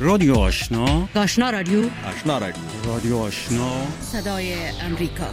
رادیو آشنا، آشنا رادیو، آشنا رادیو، رادیو آشنا، صدای امریکا.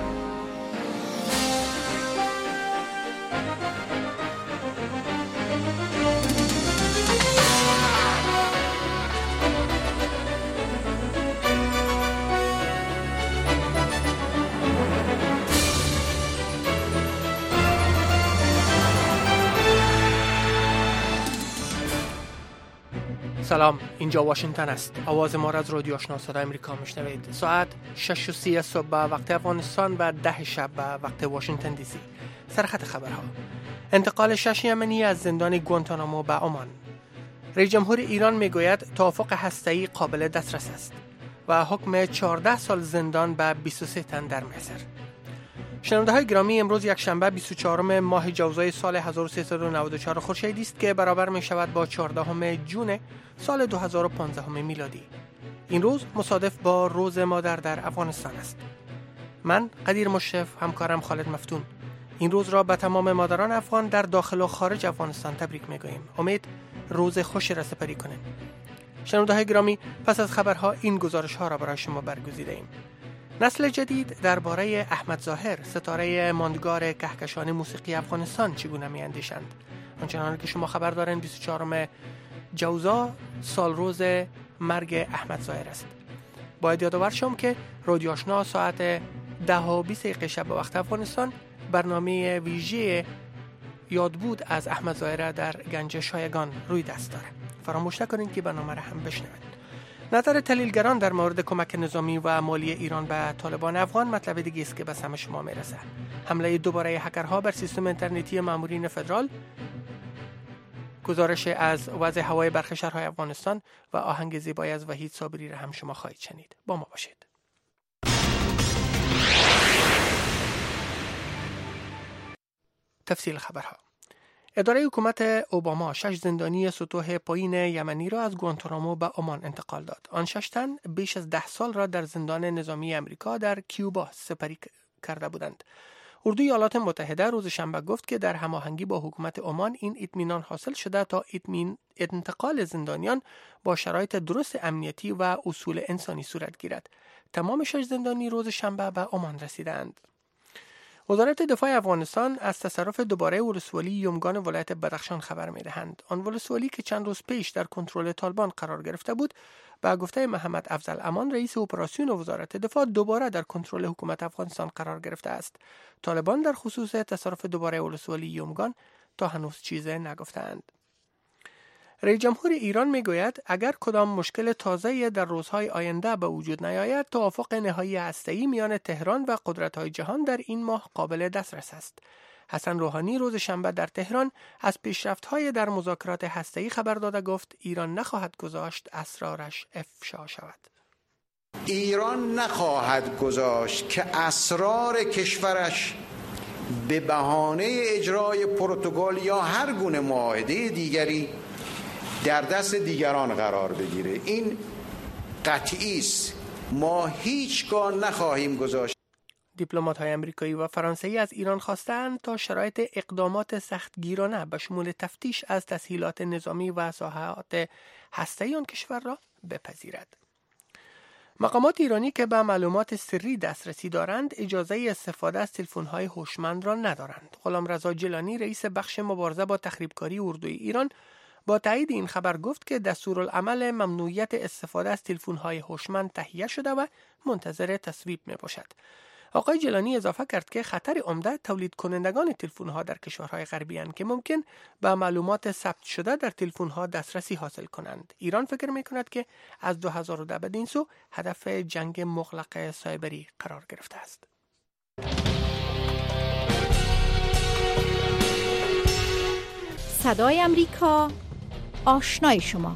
سلام، اینجا واشنگتن است. آواز ما را از رادیو آشنا صدای امریکا میشنوید. ساعت 6:30 صبح به وقت افغانستان و 10 شب به وقت واشنگتن دی سی. سرخط خبرها: انتقال 6 یمنی از زندان گوانتانامو به عمان. رئیس جمهور ایران میگوید توافق هسته‌ای قابل دسترس است و حکم 14 سال زندان به 23 تن در مصر. شنونده های گرامی، امروز یک شنبه 24 ماه جوزای سال 1394 خورشیدی است که برابر می شود با 14 جون سال 2015 میلادی. این روز مصادف با روز مادر در افغانستان است. من قدیر مشرف، همکارم خالد مفتون، این روز را به تمام مادران افغان در داخل و خارج افغانستان تبریک می گوییم. امید روز خوشی را سپری کنیم. شنونده های گرامی، پس از خبرها این گزارش ها را برای شما برگزیده ایم. نسل جدید درباره احمد ظاهر، ستاره ماندگار کهکشان موسیقی افغانستان چگونه می‌اندیشند؟ آنچنان که شما خبر دارین 24 جوزا سال روز مرگ احمد ظاهر است. باید یادآور شم که رادیو آشنا ساعت 10:20 شب به وقت افغانستان برنامه ویژه یادبود از احمد ظاهر در گنج شایگان روی دست داره. فراموش نکنید که برنامه را هم بشنوید. نظر تحلیلگران در مورد کمک نظامی و مالی ایران به طالبان افغان مطلب دیگه است که به سمع شما میرسه. حمله دوباره هکرها بر سیستم اینترنتی مامورین فدرال، گزارش از وضع هوای برخی شهرهای افغانستان و آهنگ زیبای از وحید صابری را هم شما خواهید شنید. با ما باشید. تفصیل خبرها: اداره حکومت اوباما 6 زندانی سطوح پایین یمنی را از گوانتانامو به عمان انتقال داد. آن 6 تن بیش از 10 سال را در زندان نظامی امریکا در کیوبا سپری کرده بودند. اردوی ایالات متحده روز شنبه گفت که در هماهنگی با حکومت عمان این اطمینان حاصل شده تا انتقال زندانیان با شرایط درست امنیتی و اصول انسانی صورت گیرد. تمام 6 زندانی روز شنبه به عمان رسیدند. وزارت دفاع افغانستان از تصرف دوباره ولسوالی یومگان ولایت بدخشان خبر می‌دهند. آن ولسوالی که چند روز پیش در کنترل طالبان قرار گرفته بود، با گفته محمد افضل امان رئیس اپراسیون وزارت دفاع دوباره در کنترل حکومت افغانستان قرار گرفته است. طالبان در خصوص تصرف دوباره ولسوالی یومگان تا هنوز چیزی نگفتند. رئیس جمهور ایران میگوید اگر کدام مشکل تازه‌ای در روزهای آینده به وجود نیاید، توافق نهایی هسته‌ای میان تهران و قدرت‌های جهان در این ماه قابل دسترس است. حسن روحانی روز شنبه در تهران از پیشرفت‌های در مذاکرات هسته‌ای خبر داده گفت ایران نخواهد گذاشت اسرارش افشا شود. ایران نخواهد گذاشت که اسرار کشورش به بهانه اجرای پروتکل یا هر گونه معاهده دیگری در دست دیگران قرار بگیره. این قطعی است. ما هیچگاه نخواهیم گذاشت. دیپلمات‌های آمریکایی و فرانسوی از ایران خواستند تا شرایط اقدامات سختگیرانه به شمول تفتیش از تسهیلات نظامی و ساحات هسته‌ای آن کشور را بپذیرد. مقامات ایرانی که به معلومات سری دسترسی دارند اجازه استفاده از تلفن‌های هوشمند را ندارند. غلامرضا جیلانی رئیس بخش مبارزه با تخریبکاری اردوی ایران با تایید این خبر گفت که دستورالعمل ممنوعیت استفاده از تلفن‌های هوشمند تهیه شده و منتظر تصویب میباشد. آقای جیلانی اضافه کرد که خطر عمده تولید کنندگان تلفن‌ها در کشورهای غربی اند که ممکن به معلومات ثبت شده در تلفن‌ها دسترسی حاصل کنند. ایران فکر می‌کند که از 2010 به این سو هدف جنگ مغلق سایبری قرار گرفته است. صدای امریکا، آشنای شما.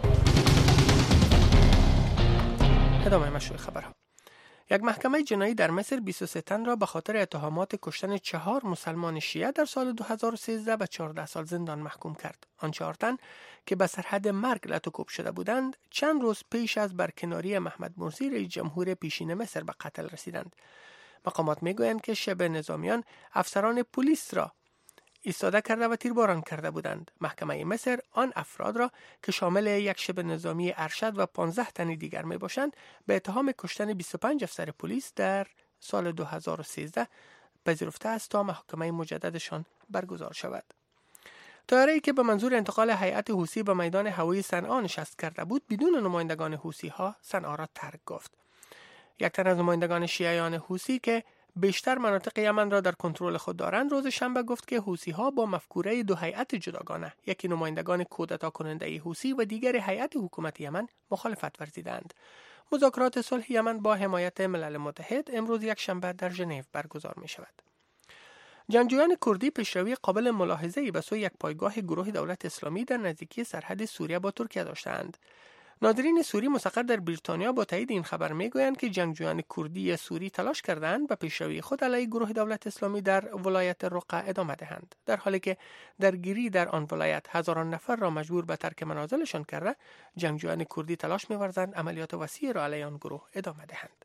ادامه مشروع خبرها: یک محکمه جنایی در مصر 23 تن را به خاطر اتهامات کشتن 4 مسلمان شیعه در سال 2013 به 14 سال زندان محکوم کرد. آن 4 تن که به سرحد مرگ لطوکوب شده بودند، چند روز پیش از برکناری محمد مرسی رئیس جمهور پیشین مصر به قتل رسیدند. مقامات میگویند که شبه نظامیان افسران پلیس را ایستاده کرده و تیرباران کرده بودند. محکمه مصر آن افراد را که شامل یک شبه نظامی ارشد و 15 تن دیگر می باشند به اتهام کشتن 25 افسر پلیس در سال 2013 پذیرفته است تا محاکمه مجددشان برگزار شود. طیاره‌ای که به منظور انتقال هیئت حوثی به میدان هوایی صنعا نشست کرده بود بدون نمایندگان حوثی‌ها صنعا را ترک گفت. یک تن از نمایندگان شیعیان حوثی که بیشتر مناطق یمن را در کنترل خود دارند روز شنبه گفت که حوثی‌ها با مفکوره دو هیئت جداگانه، یکی نمایندگان کودتا کننده حوثی و دیگر هیئت حکومت یمن مخالفت ورزیدند. مذاکرات صلح یمن با حمایت ملل متحد امروز یک شنبه در ژنو برگزار می شود. جنگجویان کردی پیشروی قابل ملاحظه‌ای به سوی یک پایگاه گروه دولت اسلامی در نزدیکی سرحد سوریه با ترکیه داشتند. ناظرین سوری مستقر در بریتانیا با تایید این خبر میگویند که جنگجویان کردی سوری تلاش کردند به پیشروی خود علیه گروه دولت اسلامی در ولایت رقه ادامه دهند، در حالی که درگیری در آن ولایت هزاران نفر را مجبور به ترک منازلشان کرده. جنگجویان کردی تلاش می‌ورزند عملیات وسیع را علیه آن گروه ادامه دهند.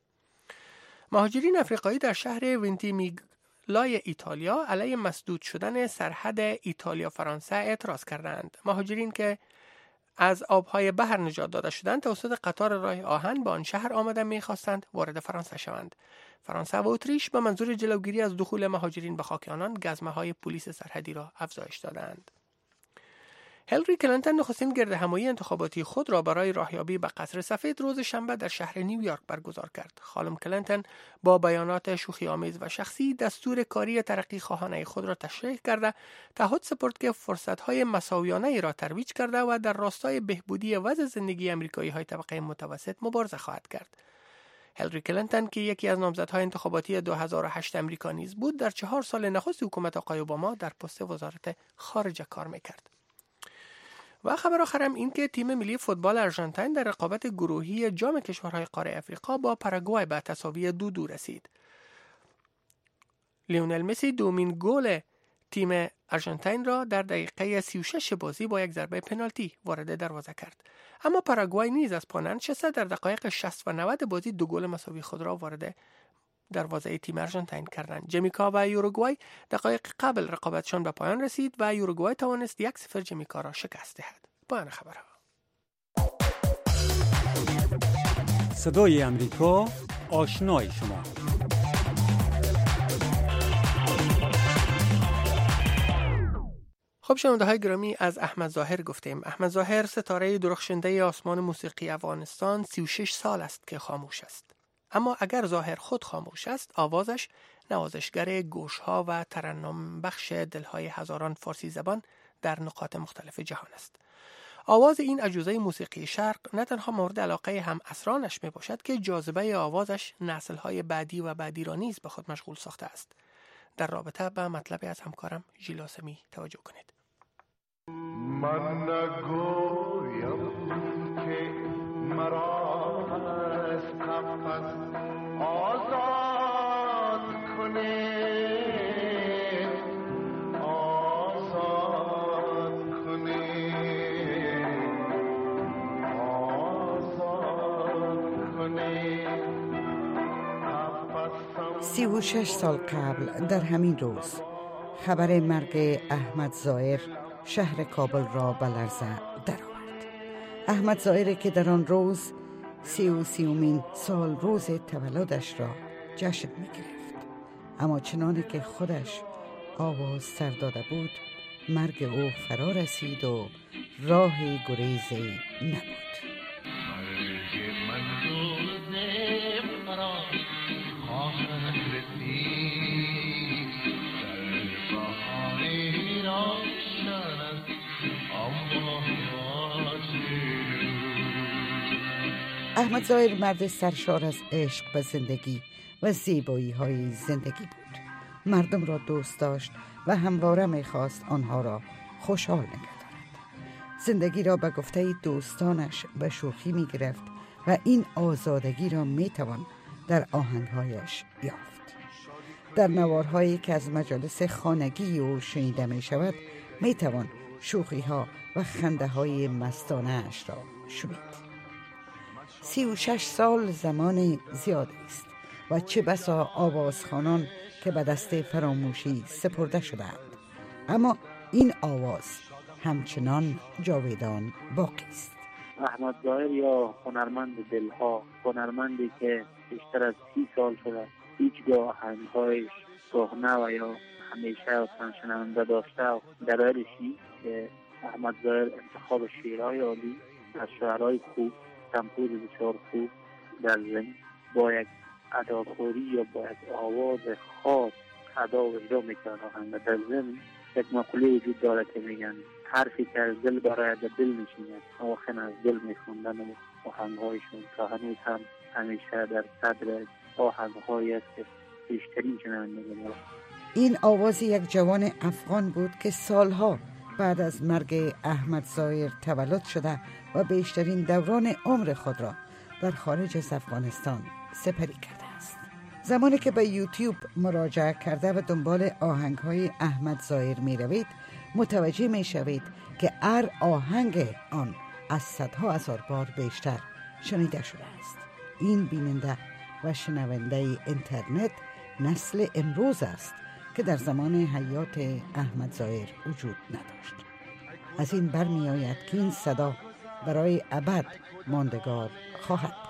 مهاجرین افریقایی در شهر ونتیمیگلای ایتالیا علیه مسدود شدن سرحد ایتالیا فرانسه اعتراض کردند. مهاجرین که از آبهای بحر نجات داده شدند توسط قطار راه آهن به آن شهر آمده می‌خواستند وارد فرانسه شوند. فرانسه و اتریش به منظور جلوگیری از دخول مهاجرین به خاک آنان گزمه‌های پلیس سرحدی را افزایش دادند. هیلاری کلینتون نخستین گردهمایی انتخاباتی خود را برای راهیابی به قصر سفید روز شنبه در شهر نیویورک برگزار کرد. خانم کلینتون با بیانات شوخی‌آمیز و شخصی دستور کاری ترقی خواهانه خود را تشریح کرده تعهد سپرد که فرصت‌های مساویانه را ترویج کرده و در راستای بهبودی وضع زندگی آمریکایی‌های طبقه متوسط مبارزه خواهد کرد. هیلاری کلینتون که یکی از نامزدهای انتخاباتی 2008 آمریکا نیز بود، در 4 سال نخست حکومت آقای اوباما در پست وزارت خارجه کار می‌کرد. و خبر آخرم این که تیم ملی فوتبال آرژانتین در رقابت گروهی جام کشورهای قاره افریقا با پاراگوئه به تساوی 2-2 رسید. لیونل مسی دومین گل تیم آرژانتین را در دقیقه 36 بازی با یک ضربه پنالتی وارد دروازه کرد. اما پاراگوئه نیز از پا ننشسته در دقایق 60 و 90 بازی 2 گل مساوی خود را وارد دروازه تیم آرژانتین کردند. جمیکا و یوروگوئه دقایق قبل رقابتشان به پایان رسید و یوروگوئه توانست 1-0 جمیکا را شکست دهد. پایان خبرها. صدای امریکا، آشنای شما. خب شنونده‌های گرامی، از احمد ظاهر گفتیم. احمد ظاهر ستاره درخشنده آسمان موسیقی افغانستان 36 سال است که خاموش است. اما اگر ظاهر خود خاموش است، آوازش نوازشگر گوشها و ترنم بخش دلهای هزاران فارسی زبان در نقاط مختلف جهان است. آواز این عجوزه موسیقی شرق نه تنها مورد علاقه هم اسرانش می باشد که جاذبه آوازش نسل‌های بعدی و بعدی را نیز به خود مشغول ساخته است. در رابطه به مطلبی از همکارم ژیلاسمی توجه کنید. من نگویم که مرا از قفس آزاد کنید، آزاد کنید، آزاد کنید. 36 سال قبل در همین روز خبر مرگ احمد ظاهر شهر کابل را به لرزه درآورد. احمد ظاهر که در آن روز 33مین سال روز تولدش را جشن می گرفت، اما چنانه که خودش آواز سر داده بود مرگ او فرا رسید و راه گریزی نبود. احمد ظاهر مرد سرشار از عشق به زندگی و زیبایی های زندگی بود. مردم را دوست داشت و همواره می‌خواست آنها را خوشحال نگه دارد. زندگی را به گفته دوستانش به شوخی می‌گرفت و این آزادگی را می‌توان در آهنگ‌هایش یافت. در نوارهایی که از مجالس خانگی او شنیده می‌شود می‌توان شوخی‌ها و خنده‌های مستانه اش را شنید. 36 سال زمان زیادی است و چه بسا آوازخوانان که به دست فراموشی سپرده شدند. اما این آواز همچنان جاویدان باقی است. احمد ظاهر یا هنرمند دلها، هنرمندی که بیشتر از 30 سال شده هیچگاه آهنگ‌هایش کهنه و یا همیشه شنونده داشته و دلایلشی که احمد ظاهر انتخاب شعرهای عالی از شعرهای خوب، تمپوز بسیار خوب در ضمن با یک اداکاری یا با یک آواز خاص ادا و اجرا میکنه آهنگ. در ضمن یک مقوله وجود داره که میگن حرفی که از دل برای دل میشیند آخر از دل میخوندن و آهنگهایشون تا هنوز هم همیشه در صدر آهنگهایی است که بیشترین شنونده داره. این آواز یک جوان افغان بود که سالها بعد از مرگ احمد ظاهر تولد شده و بیشترین دوران عمر خود را در خارج از افغانستان سپری کرده است. زمانی که به یوتیوب مراجعه کرده و دنبال آهنگ‌های احمد ظاهر می روید، متوجه می شوید که هر آهنگ آن از صدها هزار بار بیشتر شنیده شده است. این بیننده و شنونده اینترنت نسل امروز است که در زمان حیات احمد ظاهر وجود نداشت. از این برمی آید که این صدا برای ابد ماندگار خواهد بود.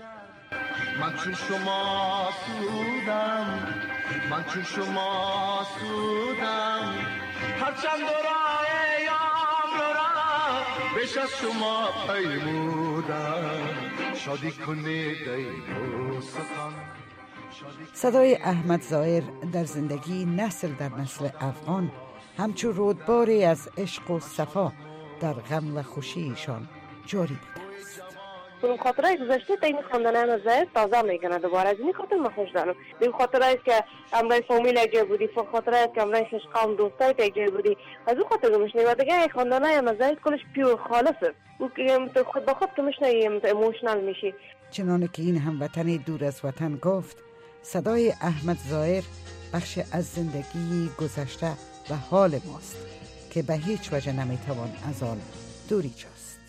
من چون شما سودم، من چون شما سودم، هرچند دورای یام را بیش از شما پیمودم، شادی کنید ای دوستان. صدای احمد ظاهر در زندگی نسل در نسل افغان همچون رودباری از عشق و صفا در غم و خوشیشان جاری بوده است. اون خاطرهای گذشته تا این خواندن احمد ظاهر تازه میکنه دوباره. از این خاطر من خوش دارم. این خاطرهایی که امرای فامیل یک جای بودی، خاطرهایی که امرای خوش قوم دوستای یک جای بودی، از اون خاطر میشنی و دیگه خواندن احمد ظاهر کلش پیور خالصه. او که خود به خود که میشنی ایموشنال میشی. چنانه که این هموطن دور از وطن گفت، صدای احمد ظاهر بخش از زندگی گذشته و حال ماست که به هیچ وجه نمیتوان از آن دوری جست.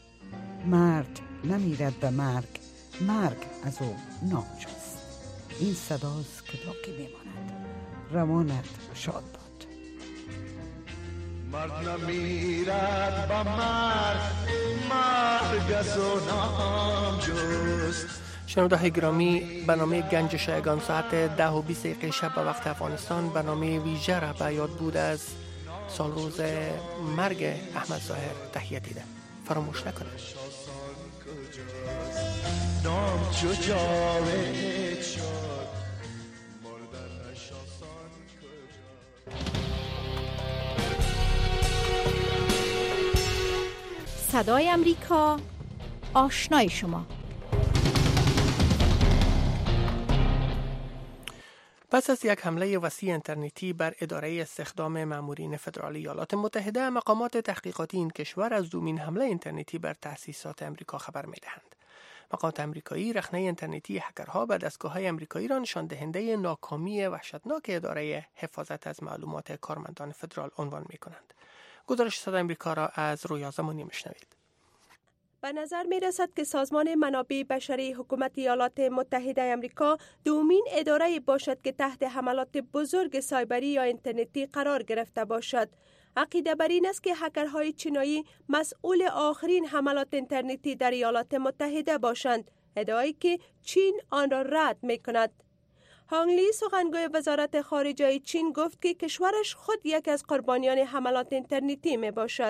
مرد نمیرد به مرگ، مرگ از او ناجست. این صداست که باقی میماند. روانت شاد باد. مرد نمیرد به مرگ، مرگ از او ناجست. شنونده های گرامی، برنامه گنج شایگان ساعت 10:20 شب به وقت افغانستان برنامه ویژه را به یاد بود از سال روز مرگ احمد ظاهر تهیه دیده. فراموش نکنید. نام چو جاوید شد، مردنش آسان کجاست. صدای امریکا، آشنای شما. پس از یک حمله وسیع اینترنتی بر اداره استخدام مامورین فدرالی ایالات متحده، مقامات تحقیقاتی این کشور از دومین حمله اینترنتی بر تأسیسات امریکا خبر می‌دهند. مقامات آمریکایی رخنه اینترنتی هکرها به دستگاه‌های آمریکایی را نشان دهنده ناکامی وحشتناک اداره حفاظت از معلومات کارمندان فدرال عنوان می‌کنند. گزارش صدای آمریکا را از رویا زمانی می‌شنوید. به نظر می رسد که سازمان منابع بشری حکومت ایالات متحده آمریکا دومین اداره باشد که تحت حملات بزرگ سایبری یا اینترنتی قرار گرفته باشد. عقیده بر این است که هکرهای چینایی مسئول آخرین حملات اینترنتی در ایالات متحده باشند، ادعایی که چین آن را رد می کند. هانگ لی، سخنگوی وزارت خارجه چین، گفت که کشورش خود یک از قربانیان حملات اینترنتی می باشد.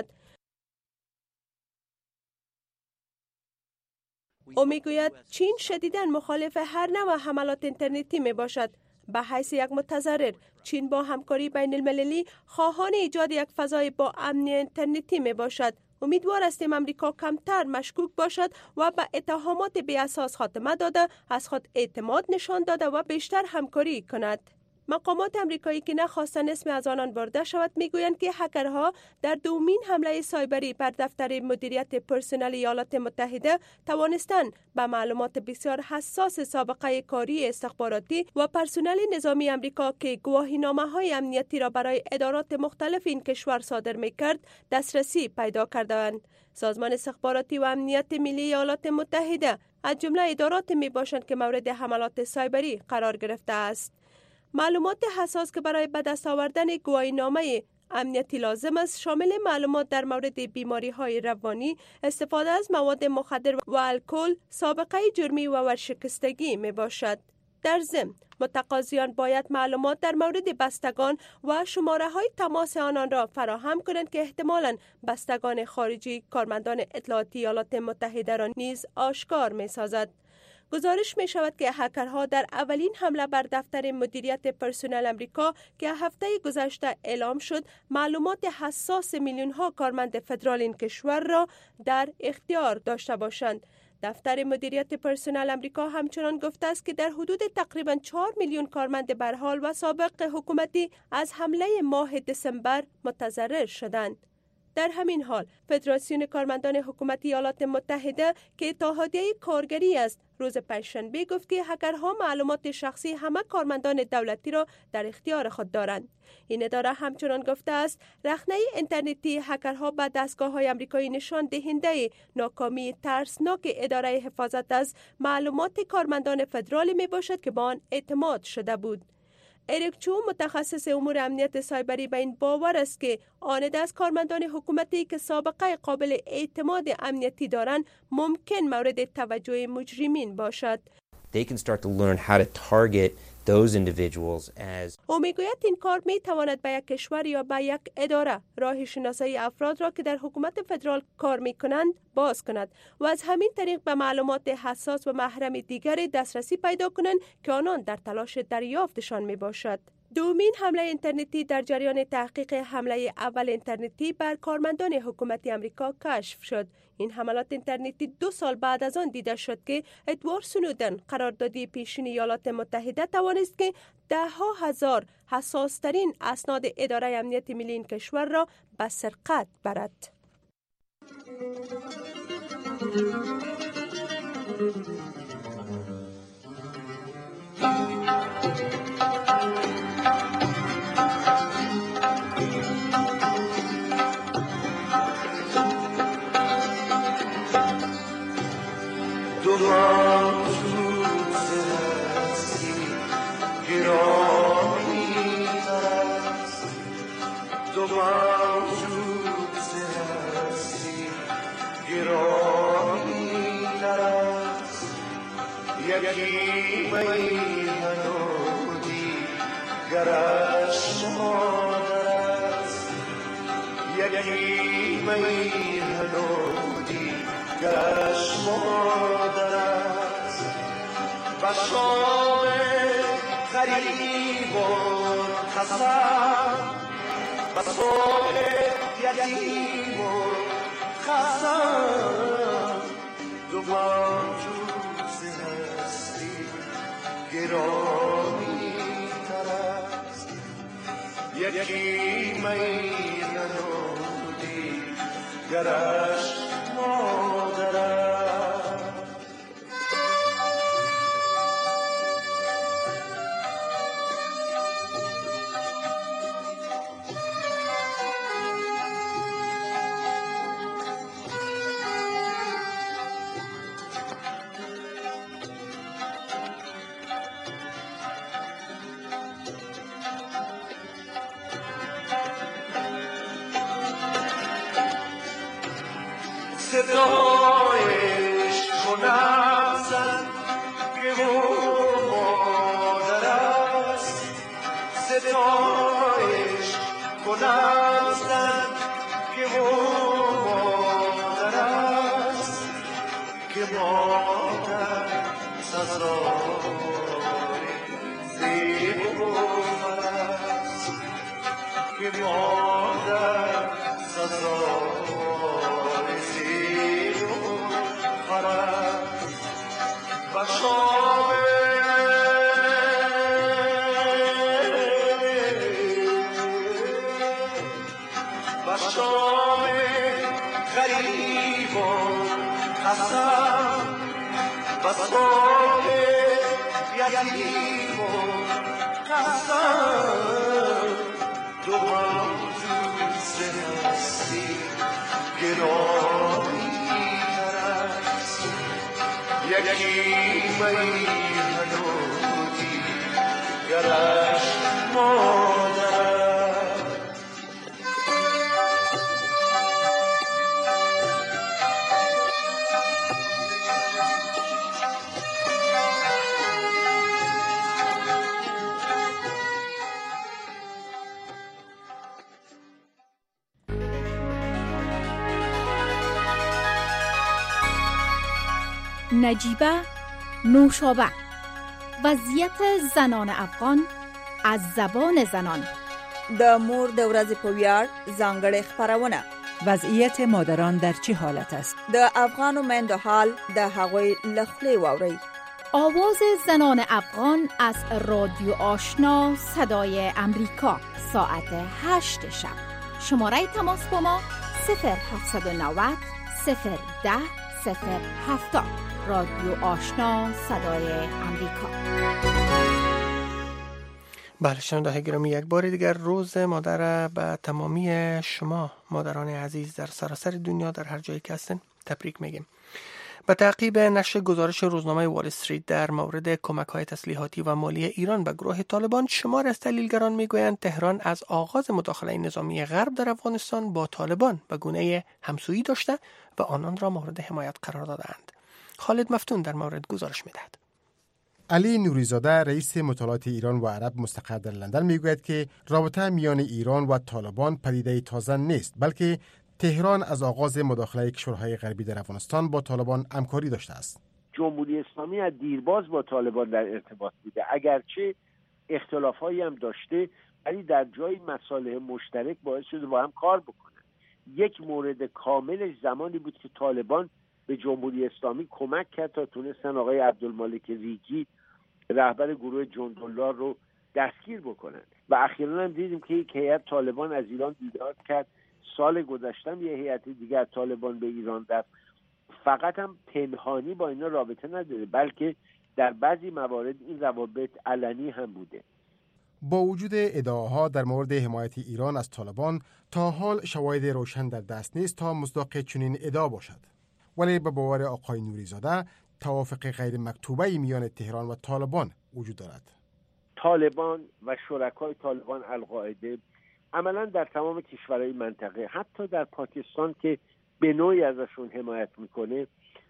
او میگوید چین شدیداً مخالف هر نوع حملات اینترنتی می باشد. به حیث یک متضرر، چین با همکاری بین المللی خواهان ایجاد یک فضای با امنی اینترنتی می باشد. امیدوار هستیم امریکا کمتر مشکوک باشد و به اتهامات بی اساس خاتمه داده، از خود اعتماد نشان داده و بیشتر همکاری کند. مقامات آمریکایی که نخواستند اسم از آنان برده شود میگویند که هکرها در دومین حمله سایبری بر دفتر مدیریت پرسنل ایالات متحده توانستند به معلومات بسیار حساس سابقه کاری استخباراتی و پرسنل نظامی آمریکا که گواهینامه‌های امنیتی را برای ادارات مختلف این کشور صادر می‌کرد دسترسی پیدا کردند. سازمان استخباراتی و امنیت ملی ایالات متحده از جمله ادارات میباشند که مورد حملات سایبری قرار گرفته است. معلومات حساس که برای به دست آوردن گواهینامه امنیتی لازم است شامل معلومات در مورد بیماری‌های روانی، استفاده از مواد مخدر و الکل، سابقه جرمی و ورشکستگی می باشد. در ضمن متقاضیان باید معلومات در مورد بستگان و شماره‌های تماس آنان را فراهم کنند که احتمالاً بستگان خارجی کارمندان اطلاعاتی ایالات متحده را نیز آشکار می‌سازد. گزارش می شود که هکرها در اولین حمله بر دفتر مدیریت پرسنل امریکا که هفته گذشته اعلام شد معلومات حساس میلیون ها کارمند فدرال این کشور را در اختیار داشته باشند. دفتر مدیریت پرسنل امریکا همچنان گفته است که در حدود تقریباً 4 میلیون کارمند برحال و سابق حکومتی از حمله ماه دسامبر متضرر شدند. در همین حال فدراسیون کارمندان حکومتی ایالات متحده که اتحادیه کارگری است روز پنجشنبه گفت که هکرها معلومات شخصی همه کارمندان دولتی را در اختیار خود دارند. این اداره همچنان گفته است رخنه اینترنتی هکرها به دستگاه‌های آمریکایی نشان دهنده ناکامی ترسناک اداره حفاظت از معلومات کارمندان فدرالی می باشد که به آن اعتماد شده بود. اریک چو متخصص امور امنیت سایبری به این باور است که آنده از کارمندان حکومتی که سابقه قابل اعتماد امنیتی دارند ممکن مورد توجه مجرمین باشد. They can start to learn how to target those individuals as او میگوید این کار می تواند به یک کشور یا به یک اداره راه شناسایی افراد را که در حکومت فدرال کار می کنند باز کند و از همین طریق به معلومات حساس و محرم دیگری دسترسی پیدا کنند که آنان در تلاش دریافتشان می باشد. دومین حمله اینترنتی در جریان تحقیق حمله اول اینترنتی بر کارمندان حکومتی آمریکا کشف شد. این حملات اینترنتی 2 سال بعد از آن دیده شد که ادوارد سنودن قراردادی پیشین ایالات متحده توانست که 10,000 حساسترین اسناد اداره امنیت ملی این کشور را به سرقت برد. یکی میهنودی گرش مادر است یکی میهنودی گرش مادر است و شام غریب و خسم و صبح یتیم و خسم دو گرامی تر است یکی میهنودی گرش مادر است. صدایش کنم زن که او مادر است صدایش کنم زن که او مادر است که مادر سزای زیب و است که مادر سزای و شام غریب و قسم و صبح یتیم و قسم دو موجود هستی گرامی یکی میهنودی گرش مادر نجیبه نوشابه. وضعیت زنان افغان از زبان زنان. د مور د ورځې په ویاړ ځانګړې خپرونه. وضعیت مادران در چه حالت است؟ د افغانو میندو حال د هغوی له خولې واورئ. آواز زنان افغان از رادیو آشنا صدای امریکا ساعت 8 شب. شماره تماس با ما 0790 010 070. رادیو آشنا صدای امریکا. بله شنونده گرامی، یک بار دیگر روز مادر به تمامی شما مادران عزیز در سراسر دنیا در هر جایی که هستن تبریک میگیم. به تعقیب نشر گزارش روزنامه وال استریت در مورد کمک‌های تسلیحاتی و مالی ایران به گروه طالبان، شمار از تحلیلگران میگویند تهران از آغاز مداخله نظامی غرب در افغانستان با طالبان به گونه همسویی داشته و آنان را مورد حمایت قرار دادند. خالد مفتون در مورد گزارش میدهد. علی نوریزاده رئیس مطالعات ایران و عرب مستقر در لندن میگوید که رابطه میان ایران و طالبان پدیده تازه نیست، بلکه تهران از آغاز مداخله کشورهای غربی در افغانستان با طالبان همکاری داشته است. جمهوری اسلامی از دیرباز با طالبان در ارتباط بوده، اگرچه اختلافایی هم داشته، ولی در جای مصالح مشترک باعث شده با هم کار بکنن. یک مورد کاملش زمانی بود که طالبان به جمهوری اسلامی کمک کرد تا تونستن آقای عبدالمالک ریگی رهبر گروه جندالله رو دستگیر بکنن و اخیراً هم دیدیم که یک هیئت طالبان از ایران دیدار کرد. سال گذشته یه هیئت دیگر طالبان به ایران رفت. فقط هم پنهانی با اینا رابطه نداره، بلکه در بعضی موارد این روابط علنی هم بوده. با وجود ادعاها در مورد حمایت ایران از طالبان، تا حال شواهد روشن در دست نیست تا مصداق چنین ادعا باشد. ولی به باور آقای نوریزاده توافق غیر مکتوبه میان تهران و طالبان وجود دارد. طالبان و شرکای طالبان القاعده عملاً در تمام کشورهای منطقه، حتی در پاکستان که به نوعی ازشون حمایت میکنه،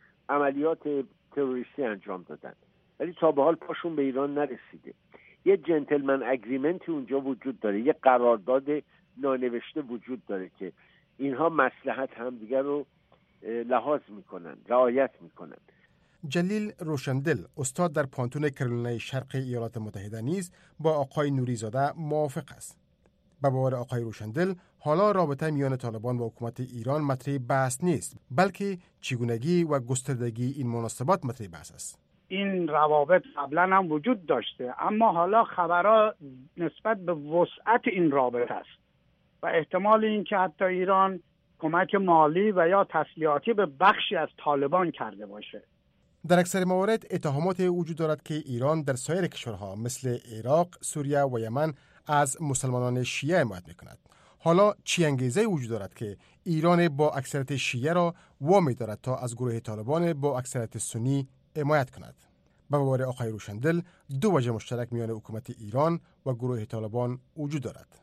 عملیات تروریستی انجام دادن، ولی تا به حال پاشون به ایران نرسیده. یه جنتلمن اگریمنتی اونجا وجود داره، یه قرارداد نانوشته وجود داره که اینها مصلحت همدیگر رو لحاظ میکنن، رعایت میکنن. جلیل روشندل، استاد در پانتون کرولینای شرقی ایالات متحده نیز با آقای نوریزاده موافق است. به باور آقای روشندل، حالا رابطه میان طالبان و حکومت ایران مطرح بحث نیست، بلکه چگونگی و گستردگی این مناسبات مطرح بحث است. این روابط قبلا هم وجود داشته، اما حالا خبرها نسبت به وسعت این رابطه است و احتمال این که حتی ایران کمک مالی و یا تسلیحاتی به بخشی از طالبان کرده باشه. در اکثر موارد اتهامات وجود دارد که ایران در سایر کشورها مثل عراق، سوریه و یمن از مسلمانان شیعه حمایت میکند. حالا چی انگیزه وجود دارد که ایران با اکثریت شیعه را وامی دارد تا از گروه طالبان با اکثریت سنی حمایت کند؟ به باور آقای روشندل، دو وجه مشترک میان حکومت ایران و گروه طالبان وجود دارد.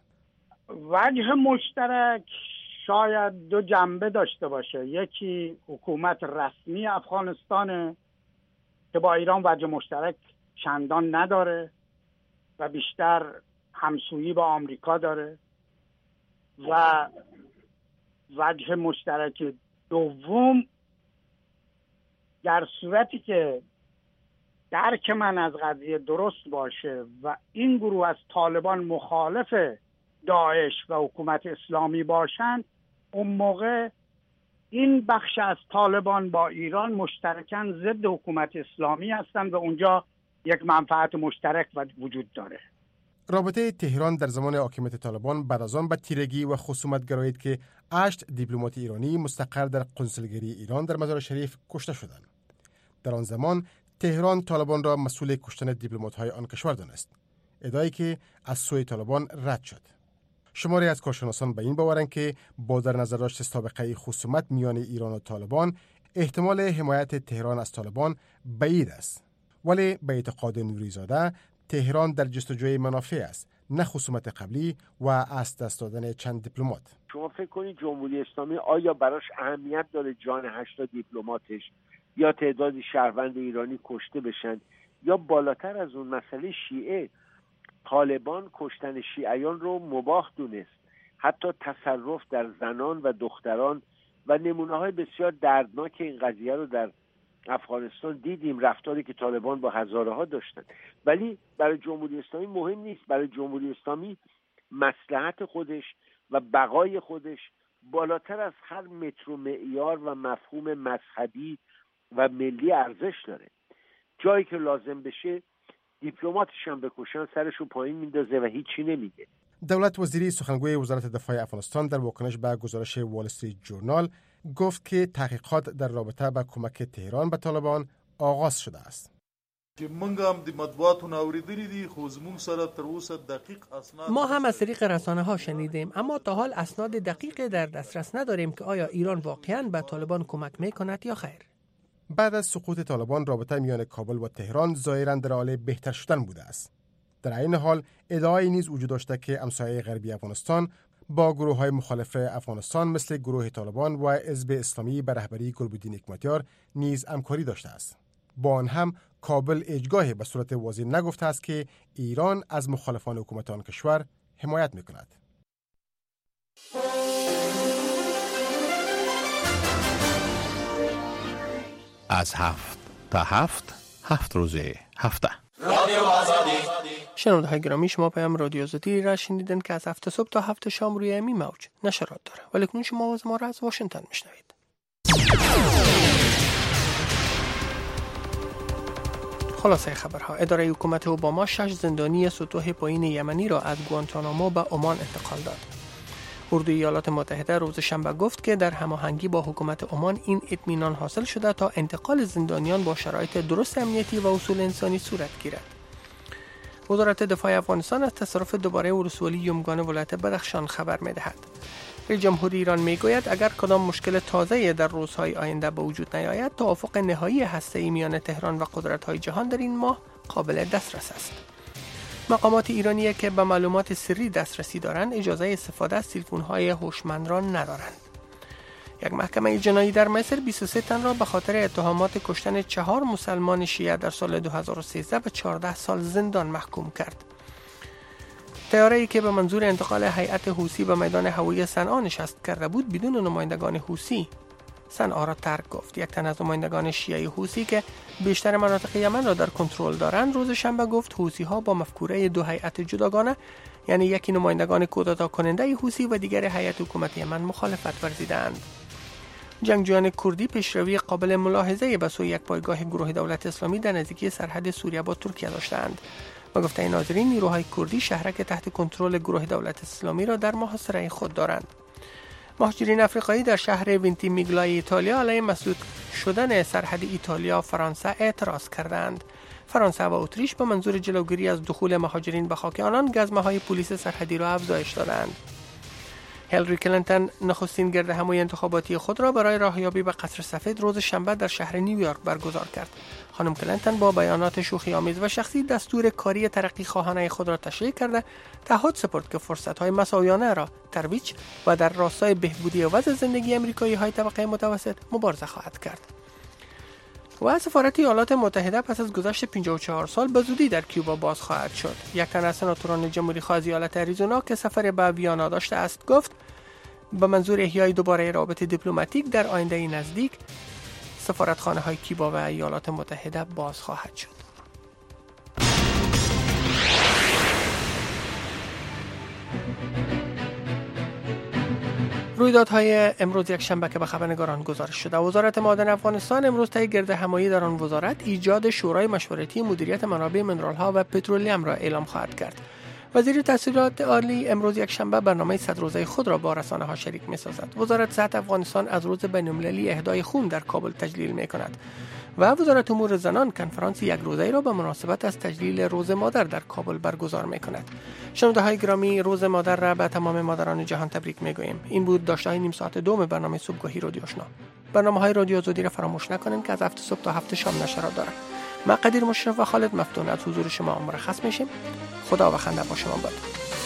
وجه مشترک شاید دو جنبه داشته باشه. یکی حکومت رسمی افغانستانه که با ایران وجه مشترک چندان نداره و بیشتر همسویی با آمریکا داره، و وجه مشترک دوم در صورتی که درک من از قضیه درست باشه و این گروه از طالبان مخالف داعش و حکومت اسلامی باشند، اون موقع این بخش از طالبان با ایران مشترکاً ضد حکومت اسلامی هستند و اونجا یک منفعت مشترک وجود داره. رابطه تهران در زمان حاکمیت طالبان بعد از آن به تیرگی و خصومت گرایید که 8 دیپلمات ایرانی مستقر در قنسولگری ایران در مزار شریف کشته شدند. در آن زمان تهران طالبان را مسئول کشتن دیپلمات‌های آن کشور دانست، ادعایی که از سوی طالبان رد شد. شماری از کارشناسان به این باورند که با در نظر داشت سابقه خصومت میان ایران و طالبان، احتمال حمایت تهران از طالبان بعید است. ولی به اعتقاد نوریزاده، تهران در جستجوی منافع است، نه خصومت قبلی و از دست دادن چند دیپلمات. شما فکر کنید جمهوری اسلامی آیا براش اهمیت داره جان 8 دیپلماتش یا تعدادی شهروند ایرانی کشته بشن، یا بالاتر از اون مسئله شیعه؟ طالبان کشتن شیعیان رو مباح دونست، حتی تصرف در زنان و دختران، و نمونه‌های بسیار دردناک این قضیه رو در افغانستان دیدیم رفتاری که طالبان با هزاره ها داشتن، ولی برای جمهوری اسلامی مهم نیست. برای جمهوری اسلامی مصلحت خودش و بقای خودش بالاتر از هر متر و معیار و مفهوم مذهبی و ملی ارزش داره. جایی که لازم بشه دیپلماتش هم بکشن سرشو پایین میندازه و هیچی نمیگه. دولت وزیری سخنگوی وزارت دفاع افغانستان در واکنش به گزارش وال استریت جورنال گفت که تحقیقات در رابطه با کمک تهران به طالبان آغاز شده است. ما هم از طریق رسانه‌ها شنیدیم، اما تا حال اسناد دقیق در دسترس نداریم که آیا ایران واقعاً به طالبان کمک میکند یا خیر. بعد از سقوط طالبان رابطه میان کابل و تهران ظاهراً در حال بهتر شدن بوده است. در این حال ادعایی نیز وجود داشته که همسایه غربی افغانستان با گروه‌های مخالف افغانستان مثل گروه طالبان و حزب اسلامی به رهبری گلبدین حکمتیار نیز همکاری داشته است. با آن هم کابل هیچگاه به صورت واضح نگفته است که ایران از مخالفان حکومت آن کشور حمایت می‌کند. از 7 تا 7 روز هفته. رادیو آزادی. شنونده‌های گرامی، شما پیام رادیو آزادی را شنیدن که از 7 صبح تا 7 شام روی امی موج نشرات داره. ولی کنون شما آواز ما را از واشنگتن میشنوید. خلاصه خبرها: اداره حکومت اوباما 6 زندانی سطوح پایین یمنی را از گوانتانامو به عمان انتقال داد. اردوی ایالات متحده روز شنبه گفت که در هماهنگی با حکومت عمان این اطمینان حاصل شده تا انتقال زندانیان با شرایط درست امنیتی و اصول انسانی صورت گیرد. وزارت دفاع افغانستان از تصرف دوباره ولسوالی یمگان ولایت بدخشان خبر می‌دهد. رئیس جمهور ایران میگوید اگر کدام مشکل تازه‌ای در روزهای آینده به وجود نیاید، توافق نهایی هسته‌ای میان تهران و قدرت‌های جهان در این ماه قابل دسترس است. مقامات ایرانی که به معلومات سری دسترسی دارند اجازه استفاده از تلفن‌های هوشمند را ندارند. یک محکمه جنایی در مصر 23 تن را به خاطر اتهامات کشتن 4 مسلمان شیعه در سال 2013 به 14 سال زندان محکوم کرد. طیاره‌ای که به منظور انتقال هیئت حوثی به میدان هوایی صنعا نشست کرده بود بدون نمایندگان حوثی صنعا را ترک گفت. یک تن از نمایندگان شیعه حوثی که بیشتر مناطق یمن را در کنترل دارند روز شنبه گفت حوثی‌ها با مفکوره 2 هیئت جداگانه، یعنی یکی نمایندگان کودتا کننده حوثی و دیگر هیئت حکومت یمن مخالفت ورزیدند. جنگجویان کردی پیشروی قابل ملاحظه‌ای به سوی یک پایگاه گروه دولت اسلامی در نزدیکی سرحد سوریه با ترکیه داشتند. با گفته ناظرین نیروهای کردی شهرک تحت کنترل گروه دولت اسلامی را در محاصره خود دارند. مهاجرین افریقایی در شهر ونتیمیگلای ایتالیا علیه مسدود شدن سرحد ایتالیا و فرانسه اعتراض کردند. فرانسه و اتریش به منظور جلوگیری از دخول مهاجرین به خاک آنان گزمه‌های پلیس سرحدی را افزایش دادند. هیلاری کلینتون نخستین گردهمایی انتخاباتی خود را برای راهیابی به قصر سفید روز شنبه در شهر نیویورک برگزار کرد. خانم کلینتون با بیانات شوخی آمیز و شخصی دستور کاری ترقی خواهانه خود را تشریح کرده تعهد سپرد که فرصت‌های مساویانه را ترویج و در راستای بهبودی وضع زندگی آمریکایی‌های طبقه متوسط مبارزه خواهد کرد. و سفارت ایالات متحده پس از گذشت 54 سال به زودی در کیوبا باز خواهد شد. یک تن از سناتوران جمهوری خواه از ایالت اریزونا که سفر به ویانا داشته است گفت به منظور احیای دوباره رابطه دیپلماتیک در آینده نزدیک سفارتخانه‌های کیوبا و ایالات متحده باز خواهد شد. رویدادهای امروز یک شنبه که به خبرنگاران گزارش شده. وزارت معدن افغانستان امروز طی گردهمایی در آن وزارت ایجاد شورای مشورتی مدیریت منابع منرال‌ها و پترولیوم را اعلام خواهد کرد. وزیر تحصیلات عالی امروز یک شنبه برنامه 100 روزه خود را با رسانه‌ها شریک می‌سازد. وزارت صحت افغانستان از روز بین‌المللی اهدای خون در کابل تجلیل می‌کند و وزارت امور زنان کنفرانس یک روزه را به مناسبت از تجلیل روز مادر در کابل برگزار می‌کند. شنونده‌های گرامی، روز مادر را به تمام مادران جهان تبریک می‌گوییم. این بود داشته‌های نیم ساعت دوم برنامه صبحگاهی رادیو آشنا. برنامه‌های رادیو آزادی را فراموش نکنید که از 7 صبح تا 7 شام نشرات دارد. ما قدیر مشرف و خالد مفتون از حضور شما مرخص میشیم. خدا و خنده با شما باد.